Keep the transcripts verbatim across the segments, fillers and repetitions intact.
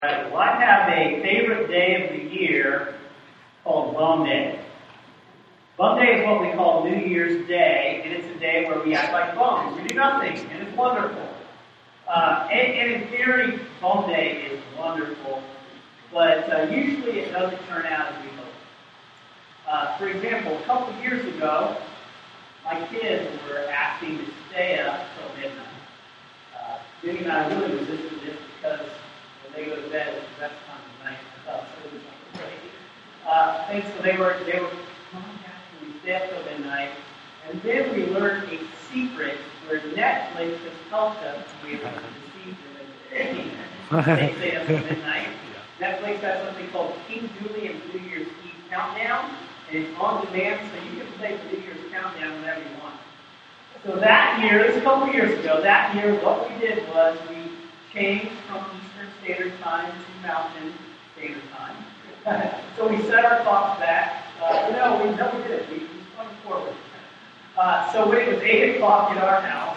Well, I have a favorite day of the year called Bum Day. Bum Day is what we call New Year's Day, and it's a day where we act like bums. We do nothing, and it's wonderful. Uh, and, and in theory, Bum Day is wonderful, but uh, usually it doesn't turn out as we hope. Uh, for example, a couple of years ago, my kids were asking to stay up till midnight. Uh, Jenny and I really resisted this because when they go to bed, it's the best time of night for us. So it was like crazy. Uh, and so they were, they were, Mom, Dad, can we stay up till midnight? And then we learned a secret where Netflix has helped us. We have deceived them into thinking they stay up till midnight. Netflix has something called King Julian New Year's Eve Countdown, and it's on demand, so you can play the New Year's Countdown whenever you want. So that year, this was a couple of years ago, that year what we did was we changed from Eastern Standard Time to Mountain Standard Time. So we set our clocks back. Uh, no, we, no, we did. We, we swung forward. Uh, so when it was eight o'clock in our house,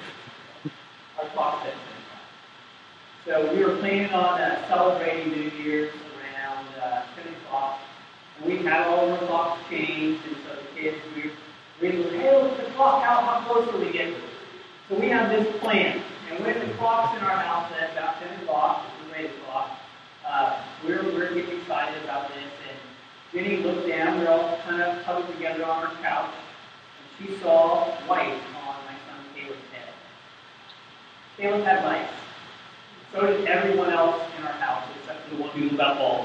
our clock set. So we were planning on uh, celebrating New Year's around uh, ten o'clock. And we had all of our clocks changed, and so the kids, we we were, hey, look at the clock, how, how close are we getting? So we have this plan. And when the clocks in our house at about ten o'clock, or eight o'clock, uh, we're, we're getting excited about this. And Jenny looked down, we we're all kind of huddled together on our couch, and she saw light on my son Caleb's head. Caleb had lights. So did everyone else in our house, except for the one who was about bald.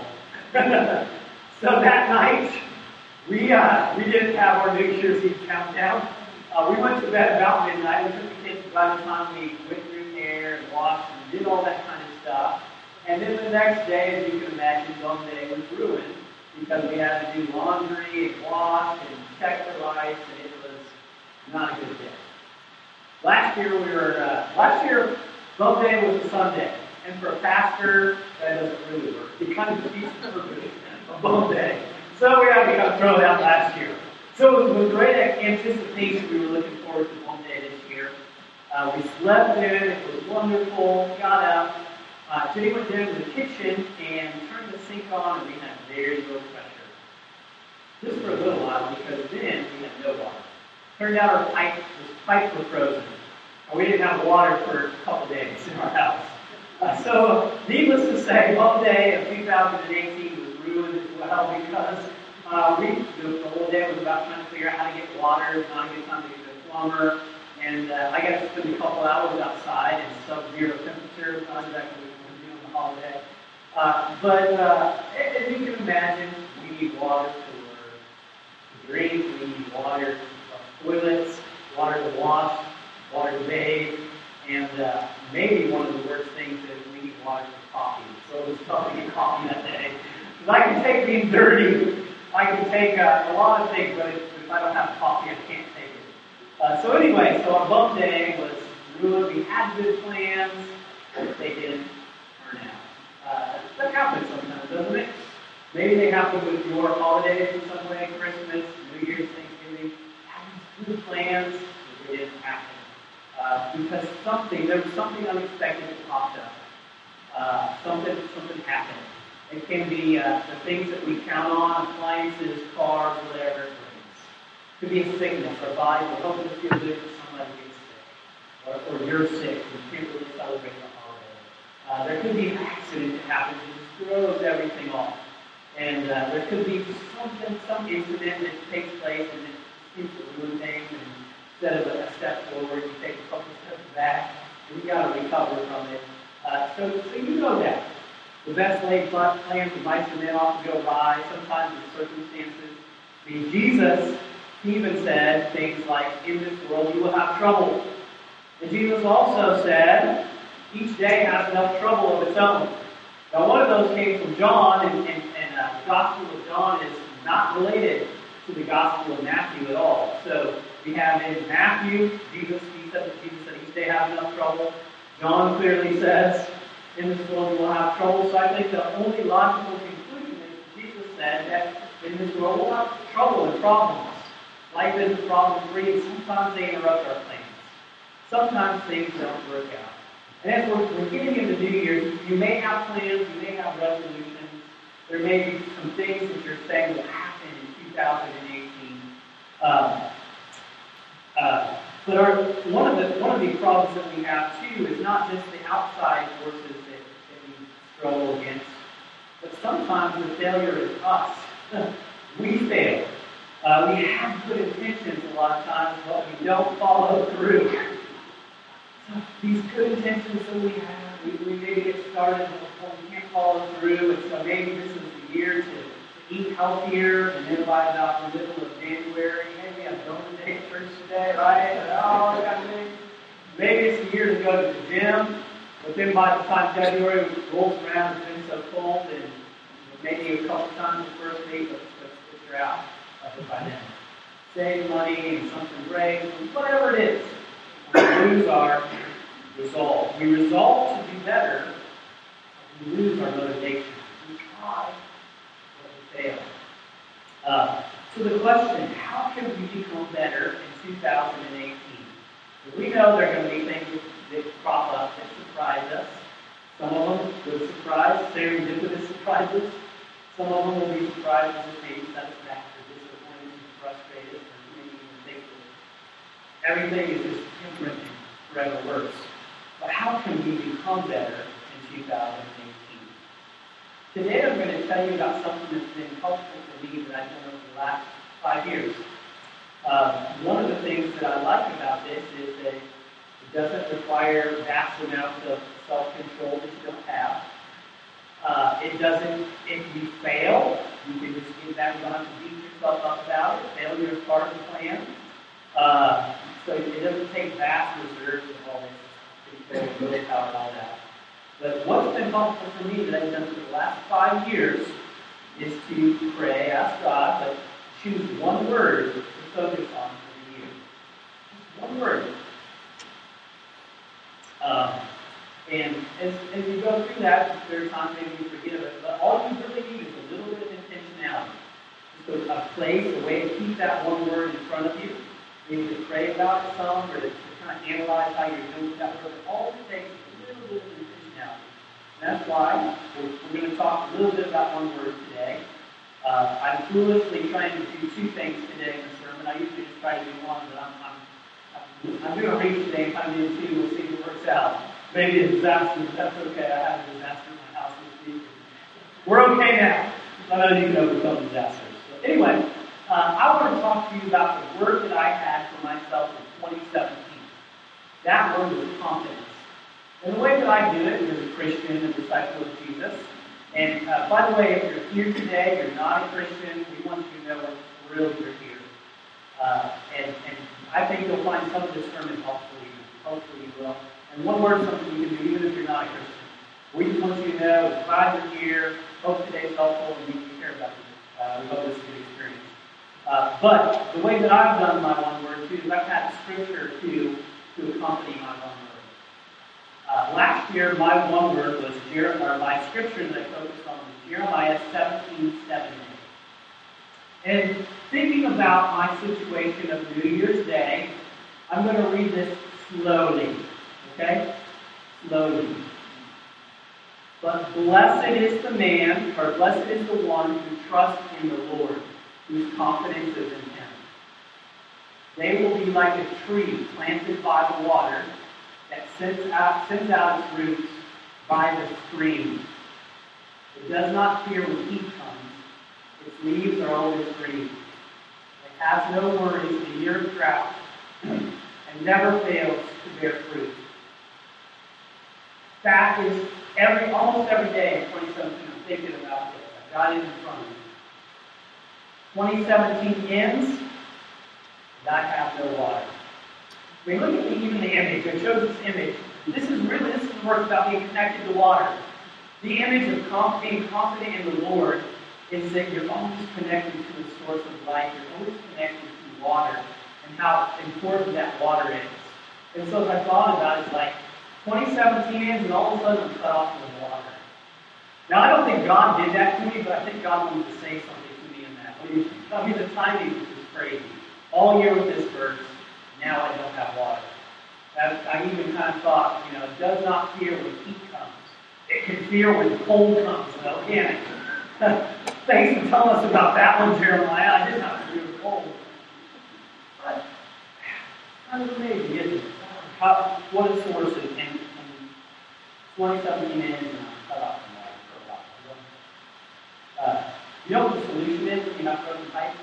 So that night, we uh, we didn't have our New Year's Eve countdown. Uh, we went to bed about midnight. We took the kids by the time we went through hair and washed and did all that kind of stuff. And then the next day, as you can imagine, Bum Day was ruined because we had to do laundry and wash and check the lights, and it was not a good day. Last year, we were uh, last year Bum Day was a Sunday, and for a pastor, that doesn't really work. It kind of defeats the purpose of Bum Day. So we had to kind of throw it out last year. So it was with great anticipation we were looking forward to Bum Day this year. Uh, we slept in, it was wonderful, got up. Uh, Jenny went down to the kitchen and turned the sink on, and we had very low pressure. Just for a little while, because then we had no water. Turned out our pipe, those pipes were frozen. Uh, we didn't have water for a couple days in our house. Uh, so, needless to say, Bum Day of two thousand eighteen was ruined as well because uh, we, the, the whole day was about trying to figure out how to get water. It was not a good time to get to a plumber. And uh, I got to spend a couple hours outside in sub-zero temperature. It's not exactly what we do on the holiday. Uh, but uh, as you can imagine, we need water for to drink. We need water for toilets, water to wash, water to bathe. And uh, maybe one of the worst things is we need water for coffee. So it was tough to get coffee that day. Because I can take being dirty. I can take uh, a lot of things, but if, if I don't have coffee, I can't take it. Uh, so anyway, so our Bum Day was ruined. We had good plans, but they didn't turn out. Uh, that happens sometimes, doesn't it? Maybe they happen with your holidays in some way, Christmas, New Year's, Thanksgiving. Had these good plans, but they didn't happen. Uh, because something, there was something unexpected that popped up. Uh, something, something happened. It can be uh, the things that we count on, appliances, cars, whatever it brings. It could be a sickness. Our body will help us feel good if somebody gets sick. Or, or you're sick and you can't really celebrate the holiday. Uh, there could be an accident that happens and just throws everything off. And uh, there could be something, some incident that takes place and it seems to ruin things. And instead of a step forward, you take a couple steps back, and you've got to recover from it. Uh, so, so you know that. The best laid plans of mice and men often go by, sometimes in circumstances. I mean, Jesus even said things like, in this world you will have trouble. And Jesus also said, each day has enough trouble of its own. Now, one of those came from John, and, and, and uh, the Gospel of John is not related to the Gospel of Matthew at all. So, we have in Matthew, Jesus, he said that Jesus said each day has enough trouble. John clearly says, in this world you will have trouble. So I think the only logical conclusion is Jesus said that in this world we'll have trouble and problems. Life isn't problem free, and sometimes they interrupt our plans. Sometimes things don't work out. And as we're, we're getting into New Year's, you may have plans, you may have resolutions. There may be some things that you're saying will happen in two thousand eighteen. Um, uh, but our, one of the one of the problems that we have too is not just the outside forces that, that we struggle against, but sometimes the failure is us. We fail. Uh, we have good intentions a lot of times, but we don't follow through. So these good intentions that we have, we, we maybe get started, but we can't follow through, and so maybe this is the year to, to eat healthier, and then by about the middle of January, hey, we have donor day at church today, right? Oh, I got maybe. Maybe it's the year to go to the gym, but then by the time February rolls around, it's been so cold, and maybe a couple times the first week, but you're out of it by then. Save money and something breaks, whatever it is. We lose our resolve. We resolve to do better, we lose our motivation. We try, but we fail. Uh, so the question, how can we become better in two thousand eighteen? Because we know there are going to be things that crop up that surprise us. Some of them will surprise, serendipitous surprises. Some of them will be surprises that maybe set us back or disappointed and frustrated, or maybe even think that everything is just different and forever worse. But how can we become better in two thousand eighteen? Today I'm going to tell you about something that's been helpful for me that I've done over the last five years. Uh, one of the things that I like about this is that it doesn't require vast amounts of self-control that you don't have. Uh, it doesn't, if you fail, you can just get back, you don't have to beat yourself up about it. Failure is part of the plan. Uh, so it doesn't take vast reserves of all this control, willpower, and all that. But what's been helpful for me that I've done for the last five years is to pray, ask God, but choose one word to focus on for the year. Just one word. Um, And as, as you go through that, there are times maybe you forget it, but all you really need is a little bit of intentionality. Just a, a place, a way to keep that one word in front of you. Maybe to pray about it some, or to, to kind of analyze how you're doing with that word. All it takes is a little bit of intentionality. And that's why we're, we're going to talk a little bit about one word today. Uh, I'm foolishly trying to do two things today in the sermon. I usually just try to do one, but I'm, I'm, I'm, I'm doing a read today, and I'm doing two. We'll see if it works out. Maybe a disaster, but that's okay. I had a disaster in my house this week. We're okay now. I know you can overcome disasters. So anyway, uh, I want to talk to you about the word that I had for myself in twenty seventeen. That word was confidence. And the way that I do it as a Christian and disciple of Jesus, and uh, by the way, if you're here today, you're not a Christian, we want you to know we're thrilled you're here. Uh, and, and I think you'll find some of this sermon helpful. Hopefully you will. And one word, something you can do even if you're not a Christian. We just want you to know that glad you're here. Hope today's helpful and we care about you. Uh, we hope this is a good experience. Uh, but the way that I've done my one word too is I've had scripture to, to accompany my one word. Uh, last year, my one word was Jeremiah, or my scripture that I focused on was Jeremiah seventeen seven. And thinking about my situation of New Year's Day, I'm going to read this slowly. Okay? Slowly. But blessed is the man, or blessed is the one who trusts in the Lord, whose confidence is in Him. They will be like a tree planted by the water that sends out, sends out its roots by the stream. It does not fear when heat comes. Its leaves are always green. It has no worries in the year of drought, and never fails to bear fruit. That is every almost every day in twenty seventeen. I'm thinking about this. I've got it in front of me. twenty seventeen ends, and I have no water. I mean, look at the, even the image. I chose this image. This is really this is the work about being connected to water. The image of comp- being confident in the Lord is that you're always connected to the source of life. You're always connected to water and how important that water is. And so as I thought about it, it's like twenty seventeen ends, and all of a sudden I'm cut off from the water. Now, I don't think God did that to me, but I think God wanted to say something to me in that. What do you think? I mean, the timing is just crazy. All year with this verse, now I don't have water. I, I even kind of thought, you know, it does not fear when heat comes. It can fear when cold comes, though, can it? Thanks for telling us about that one, Jeremiah. I did not fear the cold. But kind of amazing, isn't it? How, what a source of, and, and twenty seventeen ends, and I'm cut off from that for a while. Uh, you know what the solution is if you're not frozen pipes?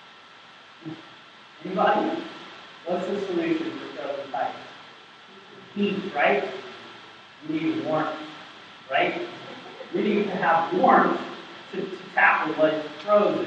Anybody? What's the solution for frozen pipes? Heat, right? We need warmth, right? We need to have warmth to, to tackle what is frozen.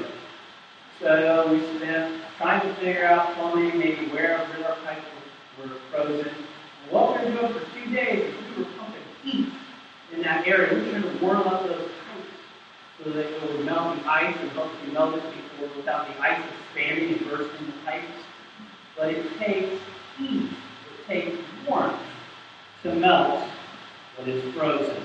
So we spent trying to figure out plumbing, maybe where our pipes were, were frozen. And what we were doing for two days is we were pumping heat in that area. We were trying to warm up those pipes so that it would melt the ice and hopefully melt it before without the ice expanding and bursting the pipes. But it takes heat, it takes warmth to melt what is frozen.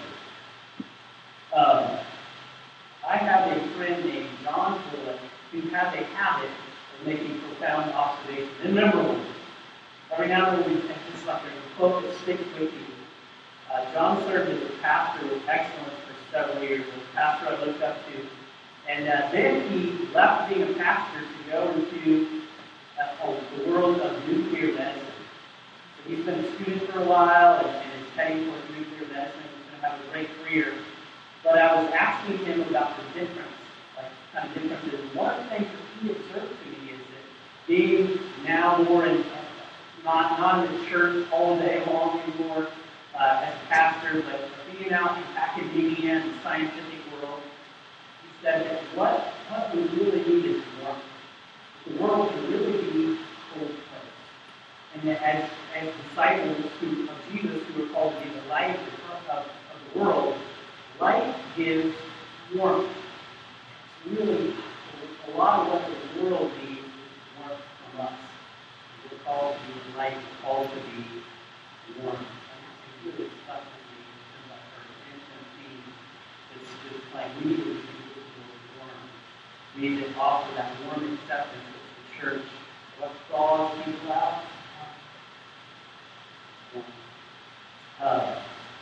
Um, I have a friend named John Phillips who has a habit of making profound observations and memorable ones. Every now and then we think this like a quote that sticks with you. Uh, John served as a pastor with excellence for several years, a pastor I looked up to. And uh, then he left being a pastor to go into uh, the world of nuclear medicine. So he's been a student for a while and, and is heading towards nuclear medicine. He's going to have a great career. But I was asking him about the difference, like kind of differences. One of the things that he observed to me is that being now more in, uh, not, not in the church all day long anymore uh, as a pastor, but being out in academia and the scientific world, he said that what, what we really need is warmth. The world can really be a cold place. And that as, as disciples who, of Jesus who are called to be the light of the, of, of the world, light gives warmth. It's really a lot of what the world needs is warmth from us. We're called to be the light, we're called to be warm. And it's really stuck with me since I heard it. It's just like we need to be warm. We need to offer that warm acceptance to the church. What draws people out? Uh,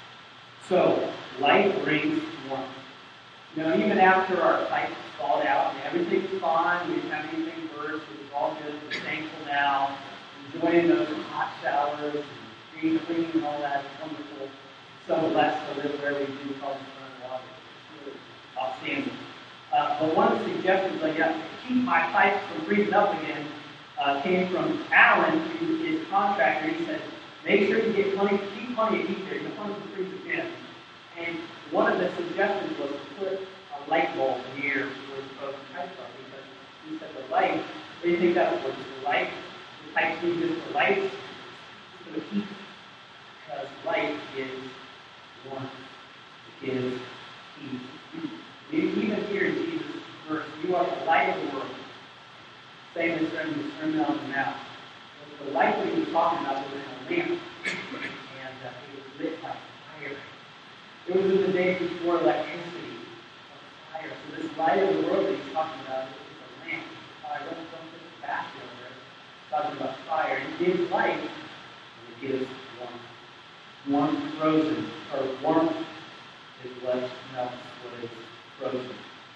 so, light brings warmth. You know, even after our pipes thawed out and everything's fine, we didn't have anything burst, it was all good, we're thankful now, enjoying those hot showers and green cleaning and all that wonderful. So blessed to live where we do call the front water. It's really outstanding. Uh, but one of the suggestions I got to keep my pipes from freezing up again uh, came from Alan, who is a contractor. He said, make sure you get plenty, keep plenty of heat there. You don't want it to freeze again. And one of the suggestions was to put a light bulb near where the frozen pipes are, because he said the light, what do you think that was? The light, the pipes need just the light for the heat, because light is warmth, it gives heat. Even here in Jesus' verse, you are the light of the world. Same as during the Sermon on the Mount. The light that he was talking about was in a lamp, and uh, it was lit by fire. It was in the days before electricity, or fire. So this light of the world that he's talking about is a lamp. Fire. Don't, don't put the basket over there. It's talking about fire. It gives light, and it gives warmth. Warmth frozen, or warmth is what melts what is frozen.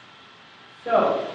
So,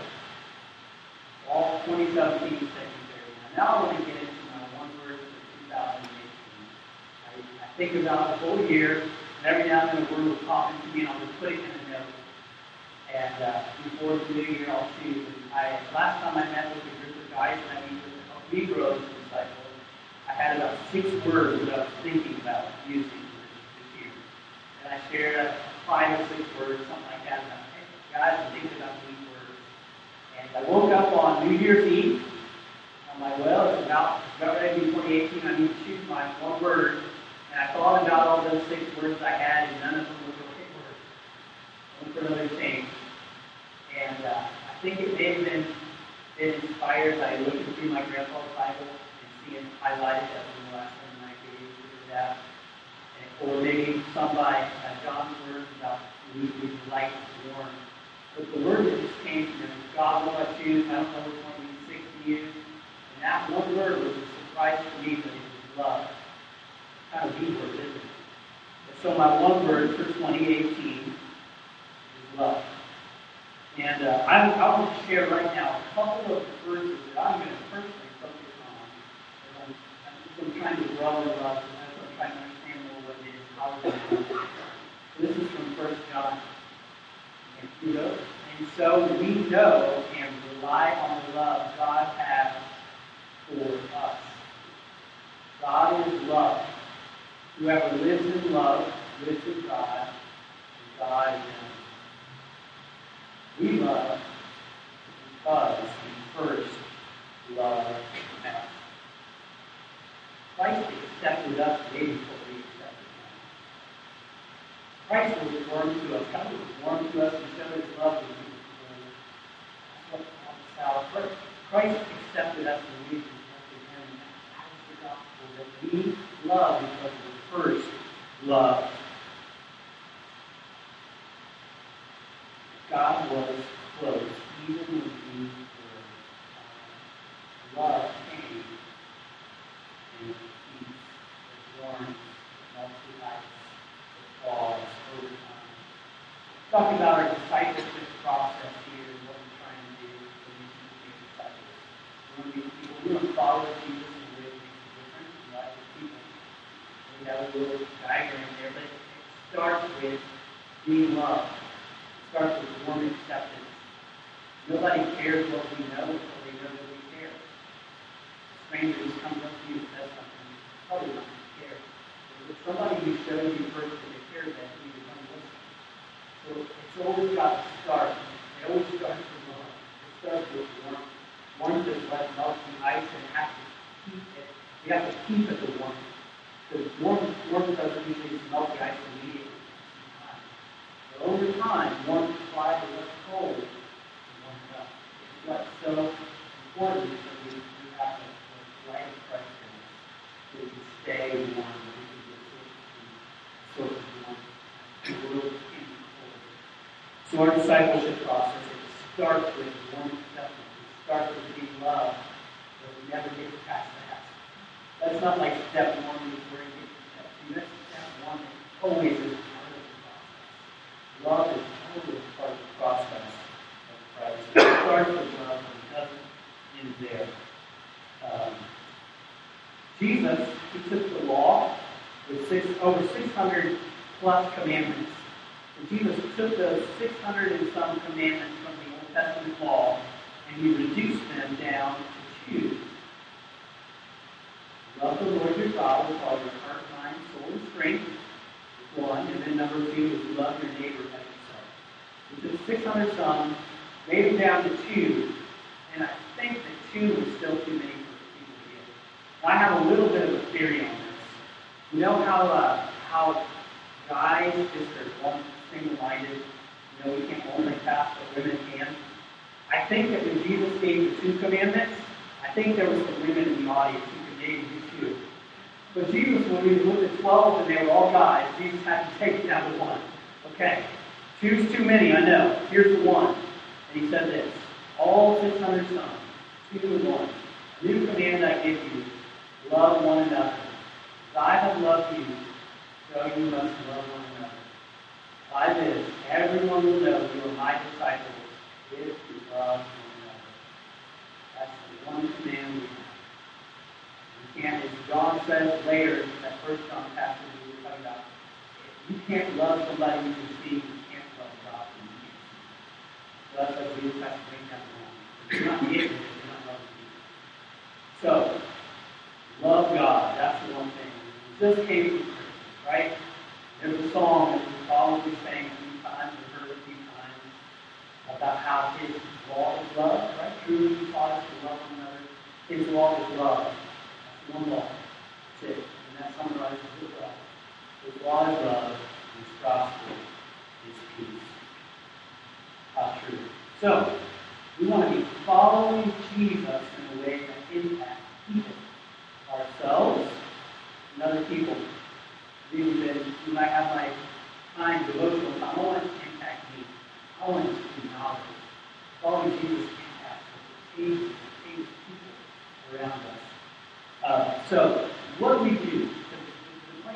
all twenty seventeen secondary. Now I want to get into my one word for two thousand eighteen. I, I think about the whole year, and every now and then a word will pop into me, and I'll just put it in a note. And uh, before the new year, I'll choose. I, last time I met with a group of guys and I meet with a couple Negroes disciples, I had about six words that I was thinking about using this, this year. And I shared uh, five or six words, something like that. And I, hey, guys, I'm thinking about these words. And I woke up on New Year's Eve. I'm like, well, it's about, it's about ready to be twenty eighteen. I need to choose my one word. And I thought about all those six words I had, and none of them were okay words. One for another change. And uh, I think it may have been, been inspired by looking through my grandpa's Bible and seeing highlighted as one of the last one I gave you that. And, or maybe some by uh, John's words about we need light and warm. But the word that just came from him, God will I choose, I don't know which one you six to use. And that one word was a surprise to me, but it was love. Kind of deep word, isn't it? So my one word for twenty eighteen is love. And uh, I, I want to share right now a couple of verses that I'm going to personally focus on. As I'm, I'm trying to grow in love, and as I'm trying to understand more what it is, how we're going to do it. So this is from First John. And you know, and so we know and rely on the love God has for us. God is love. Whoever lives in love lives in God, and God in him. We love because he first loved us. Christ accepted us way before we accepted him. Christ was born to us. God was born to us and showed his love to us. That's what how it's first. Christ accepted us and we accepted him. That is the gospel, that we love because we first loved. God was close, even when we were uh, love came and peace, the warmth, the melted ice, the pause, over time. Talking about our discipleship process here and what we're trying to do so we can be disciples. We want to be people. We want to follow Jesus in a way that makes a difference in the lives of people. We have a little diagram there, but it starts with being loved. Starts with warm acceptance. Nobody cares what we know until they know that we care. A stranger who comes up to you and says something, you're probably not going to care. But if somebody who shows you first that they care about you, you're going to listen. So it's always got to start. It always starts with love. It starts with warmth. Warmth is what melts the ice and has to keep it. We have to keep it the warmth. Because warmth, warmth doesn't usually melt the ice immediately. Over time, warmth applied to what's cold and warmed up. It's what's so important that we, we have the, the light of Christ in us. So we can stay warm, we can get sort of warm. The world can be cold. So our discipleship process, it starts with warm acceptance. It starts with being loved, but we never get past that. That's not like step one where you get to step two. That's step one that always is. Love is always part of the process of Christ. It starts with love, but it doesn't end there. Um, Jesus, he took the law with six, over six hundred plus commandments. And Jesus took those six hundred and some commandments from the Old Testament law and he reduced them down to two. Love the Lord your God with all your heart, mind, soul, and strength. One, and then number two is love your neighbor as yourself. We took six hundred some, made it down to two, and I think that two was still too many for people to get. I have a little bit of a theory on this. You know how uh, how guys just are one single-minded, you know, we can't multitask, but women can. I think that when Jesus gave the two commandments, I think there were some women in the audience who could maybe do two. But Jesus, when we looked at twelve and they were all guys, Jesus had to take it down to one. Okay, two's too many, I know. Here's the one. And he said this, all six hundred sons, two and one. A new command I give you, love one another. As I have loved you, so you must love one another. By this, everyone will know you are my disciples if you love one another. That's the one command we have. And as John says later, that first John passage we were talking about, if you can't love somebody you can see, you can't love God who you can't see. So that's what Jesus has to bring down the line. If you're not getting it, you're not loving people. So, love God, that's the one thing. This came from Christmas, right? There's a song that we probably sang a few times, or heard a few times, about how his law is love, right? Truly he taught us to love one another. His law is love. One law. That's it. And that summarizes it well. His law is love, his gospel is peace. How true. So, we want to be following Jesus in a way that impacts people. Ourselves and other people. We've been, you might have my time devotional time. I want it to impact me. I want it to be knowledge. Following Jesus impacts us. It changes, it changes people around us. Uh, so, what do we do? The, the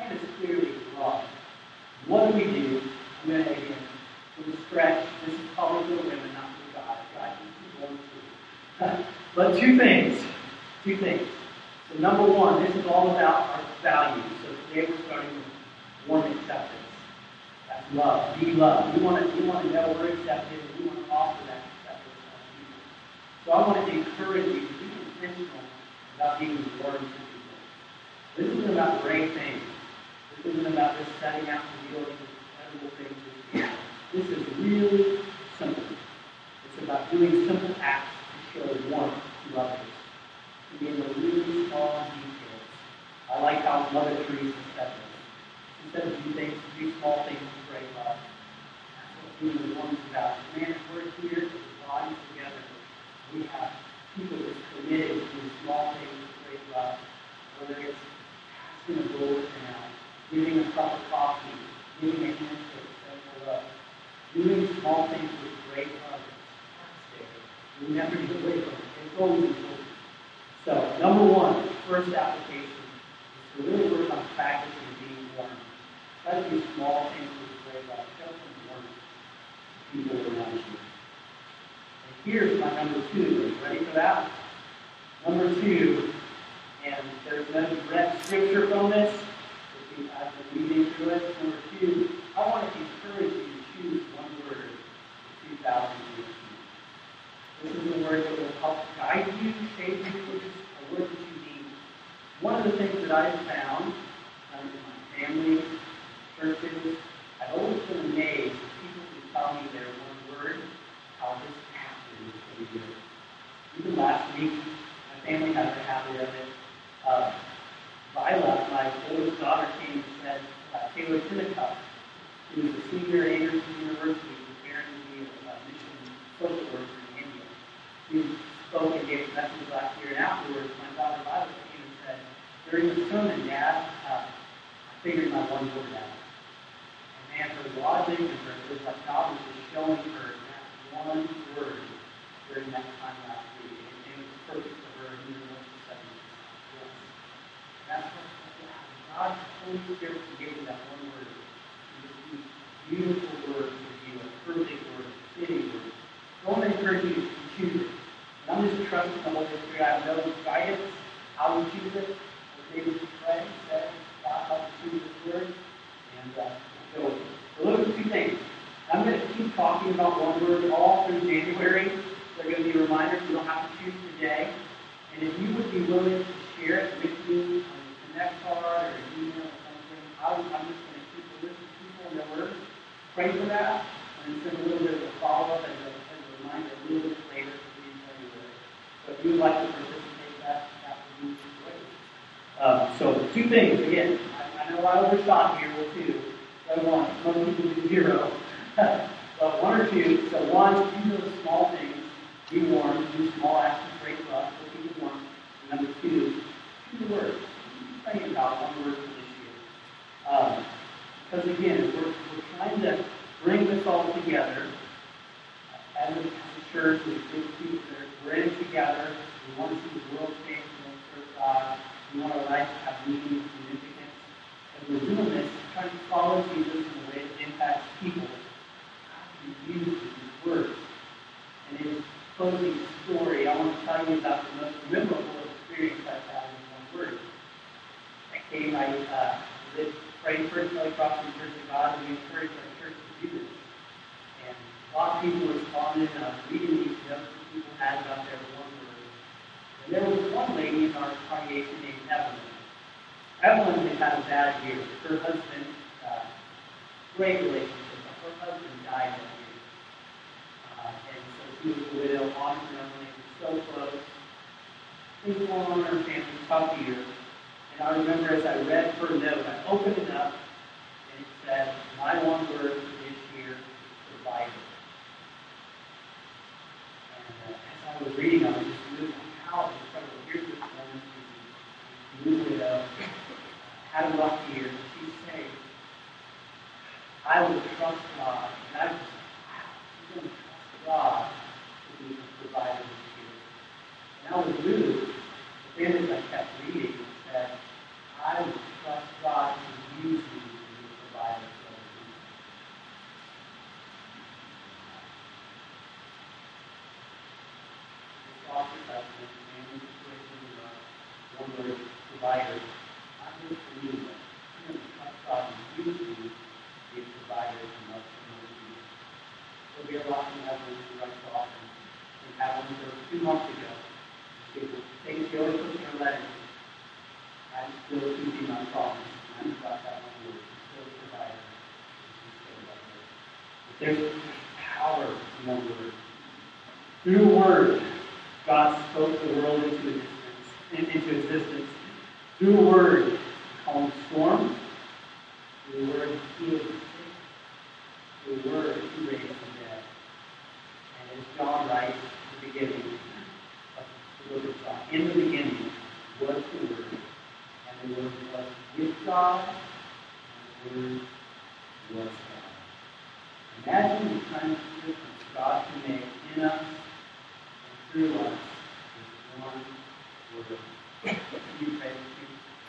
is probably for the women, not for the guys. Guys, this is one too. But two things. Two things. So number one, this is all about our values. So today we're starting with one acceptance. That's love. Be love. We want to we want to know we're accepted, and we want to offer that acceptance to other people. So I want to encourage you to be intentional about being warm to people. This isn't about great things. This isn't about just setting out to deal with incredible things this year. This is really simple. It's about doing simple acts to show warmth to others. To be in the really small details. I like how Mother Teresa said this. She said to do things, to do small things with great love. That's what being warm is about. Man, if we're here as a body together, we have people that's committed to doing small things with great love. Whether it's asking a bulletin out, giving a cup of coffee, giving a handshake, saying hello, doing small things with great love. We never get away from it. It's always important. So, number one, first application is to really work on practicing being warm. Try to do small things with great love. Show some warmth to people around you. And here's my number two. Are you ready for that? Number two, and there's no direct scripture from this. If you have been reading through it. Number two, I want to encourage you to choose one word for two thousand eighteen. This is a word that will help guide you, shape you, a word that you need. One of the things that I've found um, in my family, churches, I've always been amazed at people who tell me their one word, how this happened for the year. Even last week, my family has a habit of it. Uh, Lila, my oldest daughter, came and said, uh, Taylor Tinnicutt, who is a senior at Anderson University, preparing to be a mission social worker. We spoke and gave a message last year, and afterwards, my daughter Lila came and said, during the sermon, Dad, uh, I figured my one word out. And man, her logic and her, it was like God was just showing her that one word during that time last week. And it was perfect for her, and even though she said it was. And that's what God, the Holy Spirit, gave you that one word. This beautiful word for you, a perfect word, a fitting word. So I want to encourage you to choose it. And I'm just trusting the Holy Spirit. I have no guidance how we choose it. We're able to pray, say, God, help us choose this word. And uh, go with it. So look at two things. I'm going to keep talking about one word all through January. They're going to be reminders. You don't have to choose today. And if you would be willing to share it with me on the Connect card or an email or something, I would, I'm just going to keep a list of people and their words. Pray for that. And send a little bit of a follow-up as a, as a reminder a little bit later in February. So if you would like to participate, that, that would be great. Um, so two things. Again, I, I know I overshot here with two. So one, most people do zero. But one or two. So one, do those small things. Be warm. Do small acts of great love. So be warm. And number two, choose a word. Praying about one word for this year. Um, because again, we're, we're trying to bring this all together. As a, as a church, with good people, we're in it together. We want to see the world change. We want to serve God. We want our life to have meaning and significance. As we're doing this, trying to follow Jesus in a way that impacts people. God can use these words. And in his closing story, I want to tell you about the most memorable experience I've had in one word. I came, I uh, lived, prayed personally across the Church of God, and we encouraged our church to do this. And a lot of people responded, and I was reading these notes that people had about their one word. And there was one lady in our congregation named Evelyn. Evelyn had had a bad year. Her husband, uh, great relationship, but her husband died that year. Uh, and so she was a widow, on her own, so close. Things going on in her family, tough year. And I remember as I read her note, I opened it up, and it said, my one word for this year is provider. And uh, as I was reading, I was just moved, how incredible. Here's this woman who's a new widow, had a rough year, and she's saying, I will trust God. And I was just, wow, she's going to trust God to be the provider this year. And I was moved. But then as I kept reading, it said, I will trust God to use me to be a provider for other hear a lot from Evelyn who writes often. We had one for two months ago. She was taking she always puts in her letter. I'm still keeping my promise. I forgot that one word. Still a provider. But there's power in one word. Through a word, God spoke the world into existence. Into existence. Through a word, He calmed storms. Through a word, He healed the sick. Through a word, He raised the dead. And as John writes at the beginning of the book of John, in the beginning was the Word, and the Word was with God, and the Word was God. Imagine the kind of difference God can make in us and through us with one word. Can you pray with me?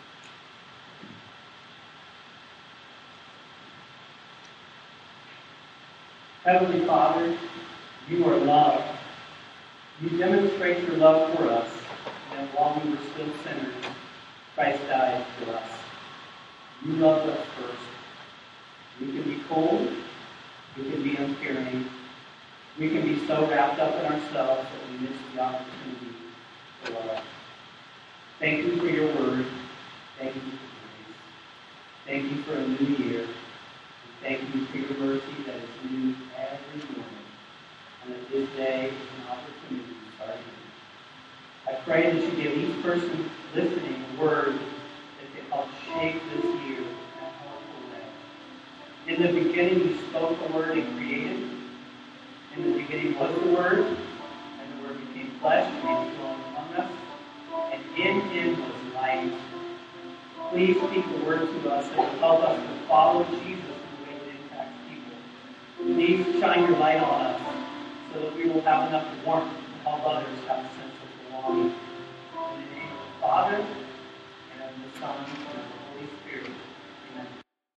Heavenly Father, you are love. You demonstrate your love for us, and while we were still sinners, Christ died for us. You loved us first. We can be cold. We can be uncaring. We can be so wrapped up in ourselves that we miss the opportunity to love. Thank you for your word. Thank you for grace. Thank you for a new year. And thank you for your mercy that is new every morning. And that this day is an opportunity to start again. I pray that you give each person listening a word that can help shape this year in a powerful way. In the beginning, you spoke the word and created. In the beginning was the Word, and the Word became flesh and made His dwelling among us. And in Him was life. Please speak the word to us that will help us to follow Jesus in the way that impacts people. Please shine your light on us so that we will have enough warmth to help others have a sense of belonging. In the name of the Father,